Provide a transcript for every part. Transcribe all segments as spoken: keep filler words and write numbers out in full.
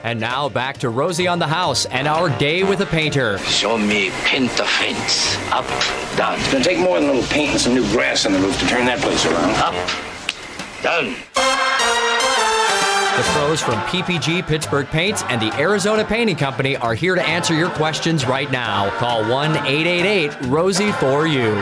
And now back to Rosie on the House and our day with a painter. Show me paint the fence. Up, down. It's going to take more than a little paint and some new grass on the roof to turn that place around. Up, down. The pros from P P G Pittsburgh Paints and the Arizona Painting Company are here to answer your questions right now. Call one eight eight eight Rosie for you.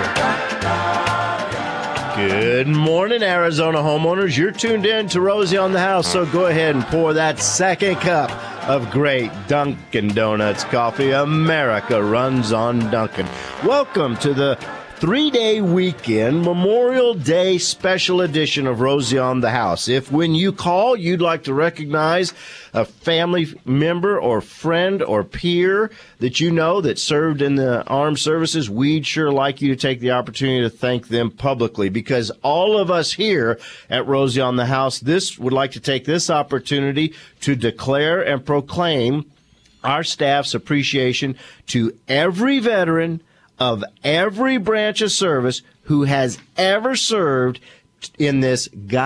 Good morning, Arizona homeowners. You're tuned in to Rosie on the House, so go ahead and pour that second cup of great Dunkin' Donuts coffee. America runs on Dunkin'. Welcome to the three-day weekend Memorial Day special edition of Rosie on the House. If when you call you'd like to recognize a family member or friend or peer that you know that served in the armed services, we'd sure like you to take the opportunity to thank them publicly, because all of us here at Rosie on the House this would like to take this opportunity to declare and proclaim our staff's appreciation to every veteran of every branch of service who has ever served in this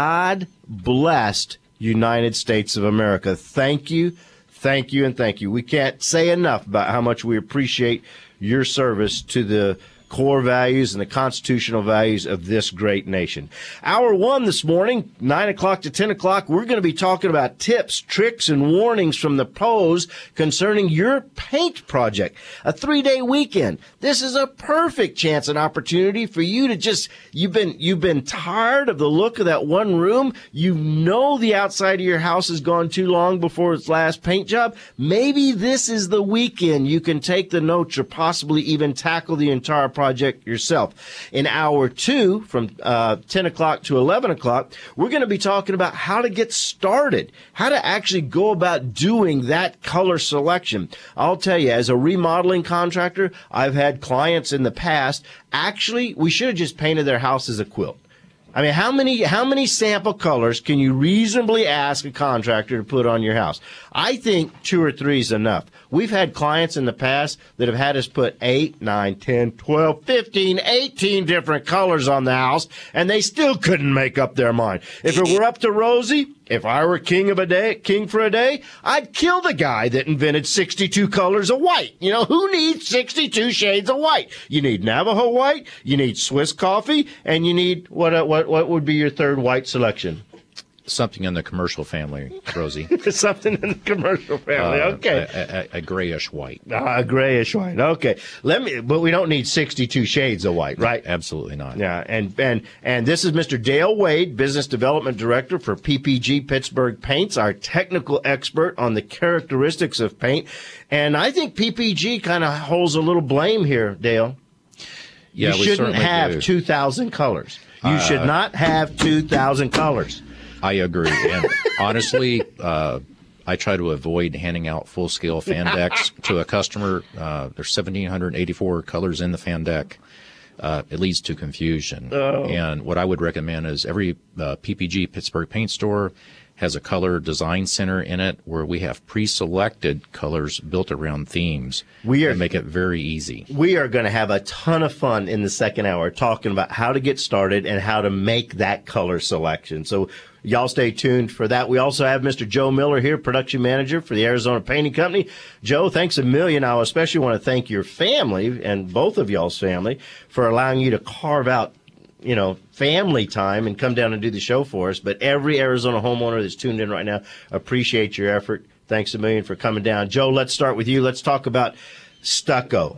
God-blessed United States of America. Thank you, thank you, and thank you. We can't say enough about how much we appreciate your service to the core values and the constitutional values of this great nation. Hour one this morning, nine o'clock to ten o'clock, we're going to be talking about tips, tricks, and warnings from the pros concerning your paint project. A three-day weekend. This is a perfect chance and opportunity for you to just, you've been, you've been tired of the look of that one room. You know the outside of your house has gone too long before its last paint job. Maybe this is the weekend you can take the notes or possibly even tackle the entire project project yourself. In hour two, from uh, ten o'clock to eleven o'clock, we're going to be talking about how to get started, how to actually go about doing that color selection. I'll tell you, as a remodeling contractor, I've had clients in the past, actually, we should have just painted their house as a quilt. I mean, how many how many sample colors can you reasonably ask a contractor to put on your house? I think two or three is enough. We've had clients in the past that have had us put eight, nine, ten, twelve, fifteen, eighteen different colors on the house, and they still couldn't make up their mind. If it were up to Rosie, if I were king of a day, king for a day, I'd kill the guy that invented sixty-two colors of white. You know, who needs sixty-two shades of white? You need Navajo white, you need Swiss coffee, and you need, what what what would be your third white selection? Something in the commercial family, Rosie. Something in the commercial family. Uh, okay. A, a, a grayish white. Uh, a grayish white. Okay. Let me. But we don't need sixty-two shades of white, right? Absolutely not. Yeah. And and and this is Mister Dale Wade, Business Development Director for P P G Pittsburgh Paints, our technical expert on the characteristics of paint. And I think P P G kind of holds a little blame here, Dale. Yeah, you we shouldn't certainly have do. two thousand colors. You Uh, should not have two thousand colors. I agree. And honestly, uh, I try to avoid handing out full-scale fan decks to a customer. Uh, there's one thousand seven hundred eighty-four colors in the fan deck. Uh, it leads to confusion. Oh. And what I would recommend is every uh, P P G Pittsburgh paint store has a color design center in it where we have pre-selected colors built around themes. We are that make it very easy. We are going to have a ton of fun in the second hour talking about how to get started and how to make that color selection. So y'all stay tuned for that. We also have Mister Joe Miller here, production manager for the Arizona Painting Company. Joe, thanks a million. I especially want to thank your family and both of y'all's family for allowing you to carve out, you know, family time and come down and do the show for us. But every Arizona homeowner that's tuned in right now, appreciate your effort. Thanks a million for coming down. Joe, let's start with you. Let's talk about stucco.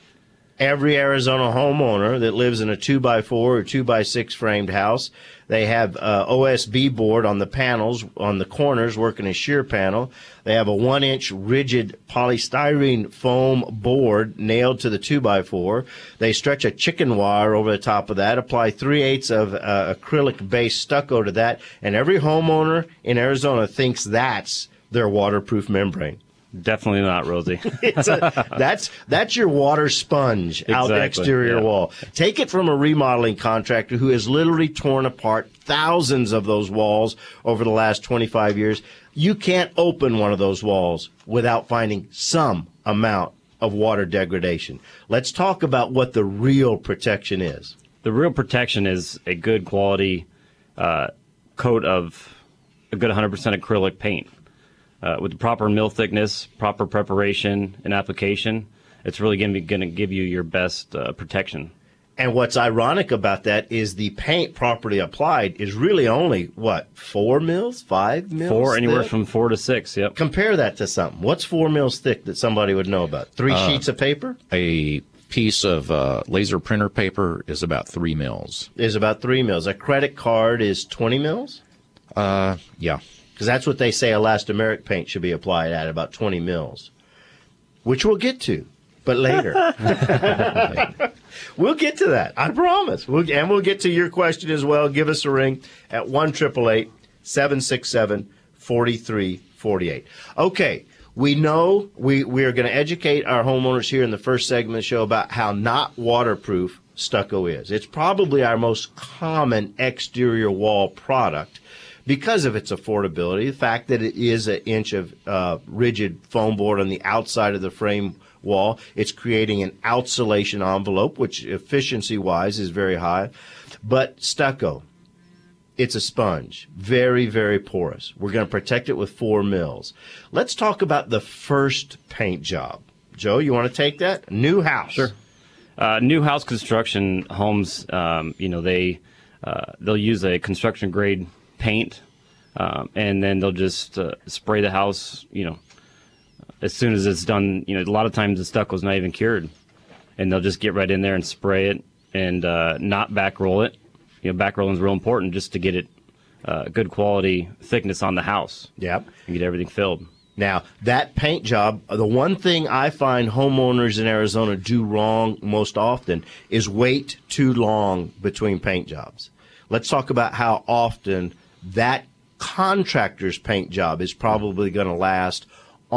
Every Arizona homeowner that lives in a two by four or two by six framed house, they have uh, O S B board on the panels, on the corners, working a shear panel. They have a one inch rigid polystyrene foam board nailed to the two by four. They stretch a chicken wire over the top of that, apply three eighths of uh, acrylic based stucco to that, and every homeowner in Arizona thinks that's their waterproof membrane. Definitely not, Rosie. It's a, that's that's your water sponge out the Exactly, exterior yeah. wall. Take it from a remodeling contractor who has literally torn apart thousands of those walls over the last twenty-five years. You can't open one of those walls without finding some amount of water degradation. Let's talk about what the real protection is. The real protection is a good quality uh, coat of a good one hundred percent acrylic paint. uh, with the proper mill thickness, proper preparation and application, it's really going to be going to give you your best uh, protection. And what's ironic about that is the paint properly applied is really only, what, four mils, five mils Four, anywhere thick? from four to six, yep. Compare that to something. What's four mils thick that somebody would know about? Three Uh, sheets of paper? A piece of uh, laser printer paper is about three mils. Is about three mils. A credit card is twenty mils? Uh, yeah. Because that's what they say elastomeric paint should be applied at, about twenty mils, which we'll get to, but later. We'll get to that. I promise. We'll, and we'll get to your question as well. Give us a ring at one eight eight eight, seven six seven, four three four eight. Okay. We know we, we are going to educate our homeowners here in the first segment of the show about how not waterproof stucco is. It's probably our most common exterior wall product because of its affordability, the fact that it is an inch of uh, rigid foam board on the outside of the frame wall. It's creating an outsulation envelope, which efficiency-wise is very high. But stucco, it's a sponge, very, very porous. We're going to protect it with four mils. Let's talk about the first paint job. Joe, you want to take that? New house. Sure. Uh, new house construction homes, um, you know, they uh, they'll use a construction grade paint, um, and then they'll just uh, spray the house, you know, as soon as it's done. You know, a lot of times the stucco's not even cured, and they'll just get right in there and spray it and uh, not back roll it. You know, back rolling is real important just to get it uh, good quality thickness on the house. Yep. And get everything filled. Now, that paint job, the one thing I find homeowners in Arizona do wrong most often is wait too long between paint jobs. Let's talk about how often that contractor's paint job is probably going to last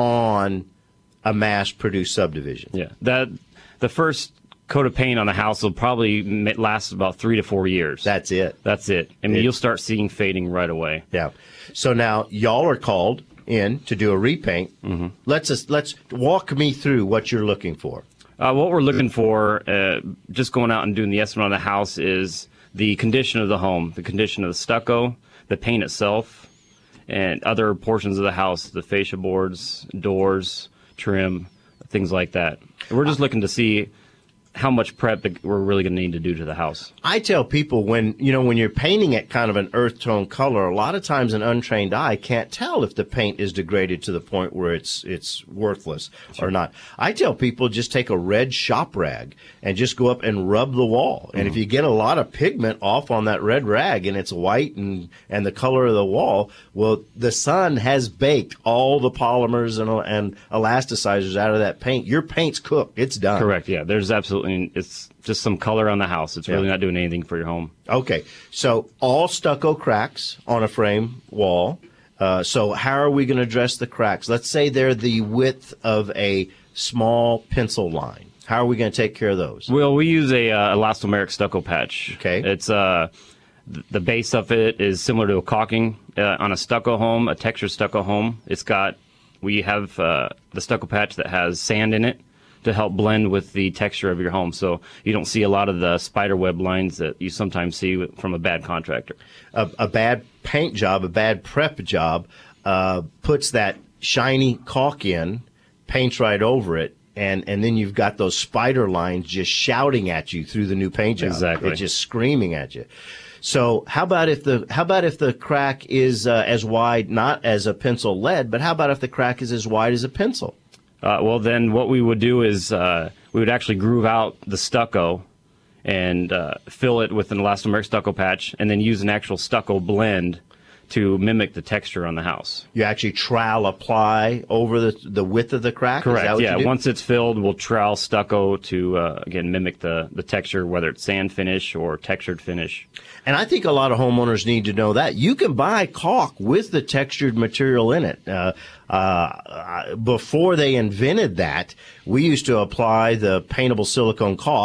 on a mass-produced subdivision. Yeah, that the first coat of paint on the house will probably ma- last about three to four years. That's it. That's it. I mean, It- you'll start seeing fading right away. Yeah. So now y'all are called in to do a repaint. Mm-hmm. Let's just, let's walk me through what you're looking for. Uh, what we're looking for, uh, just going out and doing the estimate on the house, is the condition of the home, the condition of the stucco, the paint itself, and other portions of the house, the fascia boards, doors, trim, things like that. We're just looking to see how much prep that we're really going to need to do to the house. I tell people when, you know, when you're painting it kind of an earth tone color, a lot of times an untrained eye can't tell if the paint is degraded to the point where it's it's worthless or not. I tell people just take a red shop rag and just go up and rub the wall. And mm-hmm. if you get a lot of pigment off on that red rag and it's white and, and the color of the wall, well, the sun has baked all the polymers and, and elasticizers out of that paint. Your paint's cooked. It's done. Correct, yeah. There's absolutely, it's just some color on the house. It's really Yeah. not doing anything for your home. Okay, so all stucco cracks on a frame wall. Uh, so how are we going to address the cracks? Let's say they're the width of a small pencil line. How are we going to take care of those? Well, we use a uh, elastomeric stucco patch. Okay. It's uh, th- the base of it is similar to a caulking uh, on a stucco home, a textured stucco home. It's got, we have uh, the stucco patch that has sand in it to help blend with the texture of your home, so you don't see a lot of the spider web lines that you sometimes see from a bad contractor. A, a bad paint job, a bad prep job, uh, puts that shiny caulk in, paints right over it, and, and then you've got those spider lines just shouting at you through the new paint job. Exactly. It's just screaming at you. So how about if the how about if the crack is uh, as wide, not as a pencil lead, but how about if the crack is as wide as a pencil? Uh, well, then what we would do is uh, we would actually groove out the stucco and uh, fill it with an elastomeric stucco patch, and then use an actual stucco blend to mimic the texture on the house. You actually trowel apply over the the width of the crack? Is that Correct. what Yeah. you do? Once it's filled, we'll trowel stucco to uh, again mimic the the texture, whether it's sand finish or textured finish. And I think a lot of homeowners need to know that. You can buy caulk with the textured material in it. Uh, uh, before they invented that, we used to apply the paintable silicone caulk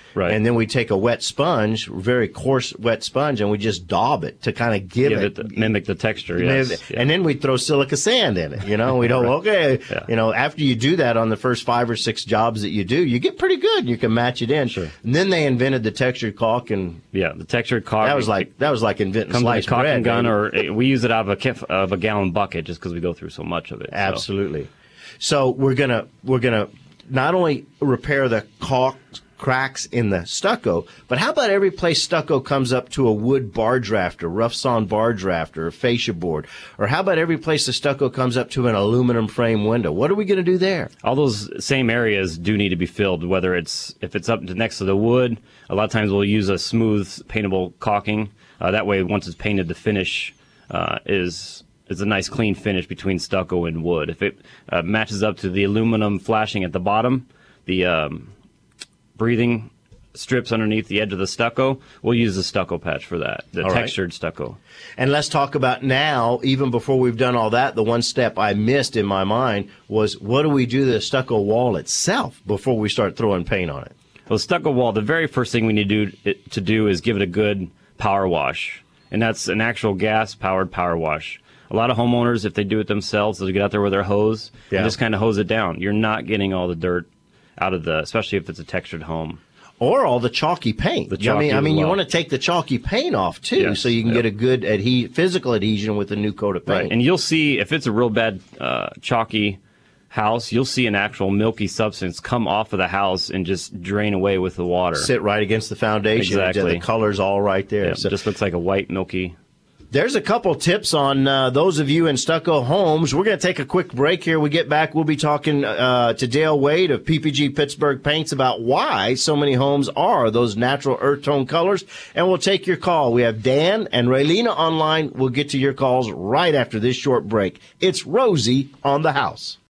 Right. And then we take a wet sponge, very coarse wet sponge, and we just daub it to kind of give, Give it, it the, mimic the texture. mimic- Yes. and then we throw silica sand in it. You know, we don't. Okay, Yeah. you know, after you do that on the first five or six jobs that you do, you get pretty good. You can match it in. Sure. And then they invented the textured caulk, and yeah, the textured caulk. that was like that was like inventing comes with a sliced caulking bread. gun, baby. or uh, we use it out of a kif- of a gallon bucket just because we go through so much of it. So. Absolutely. So we're gonna we're gonna not only repair the caulk cracks in the stucco, but how about every place stucco comes up to a wood bar drafter, rough sawn bar drafter, or fascia board, or how about every place the stucco comes up to an aluminum frame window? What are we going to do there? All those same areas do need to be filled, whether it's if it's up to next to the wood. A lot of times we'll use a smooth paintable caulking. Uh, that way, once it's painted, the finish uh, is is a nice clean finish between stucco and wood. If it uh, matches up to the aluminum flashing at the bottom, the um, breathing strips underneath the edge of the stucco, we'll use the stucco patch for that, the All right. textured stucco. And let's talk about now, even before we've done all that, the one step I missed in my mind was what do we do to the stucco wall itself before we start throwing paint on it? Well, the stucco wall, the very first thing we need to do, it, to do is give it a good power wash. And that's an actual gas-powered power wash. A lot of homeowners, if they do it themselves, they'll get out there with their hose Yeah. and just kind of hose it down. You're not getting all the dirt out of the, especially if it's a textured home. Or all the chalky paint. The I mean, chalky I as mean, you well. want to take the chalky paint off too, Yes, so you can yep. get a good adhe- physical adhesion with a new coat of paint. Right. And you'll see, if it's a real bad uh, chalky house, you'll see an actual milky substance come off of the house and just drain away with the water. Sit right against the foundation. Exactly. The color's all right there. Yeah, So it just looks like a white milky. there's a couple tips on uh, those of you in stucco homes. We're going to take a quick break here. We get back, we'll be talking uh, to Dale Wade of P P G Pittsburgh Paints about why so many homes are those natural earth tone colors. And we'll take your call. We have Dan and Raylina online. We'll get to your calls right after this short break. It's Rosie on the House.